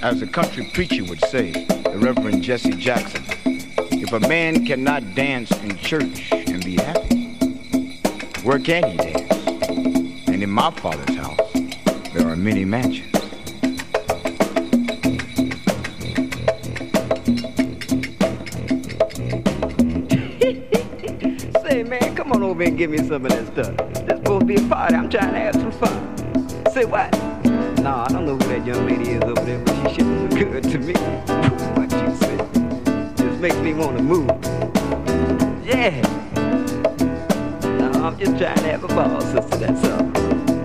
As the country preacher would say, the Reverend Jesse Jackson, if a man cannot dance in church and be happy, where can he dance? And in my Father's house, there are many mansions. Say, man, come on over and give me some of that stuff. This supposed to be a party. I'm trying to have some fun. Say what? Nah, I don't know who that young lady is over there, but she sure look good to me. What you say? Just makes me want to move. Yeah. No, I'm just trying to have a ball, sister, that's all.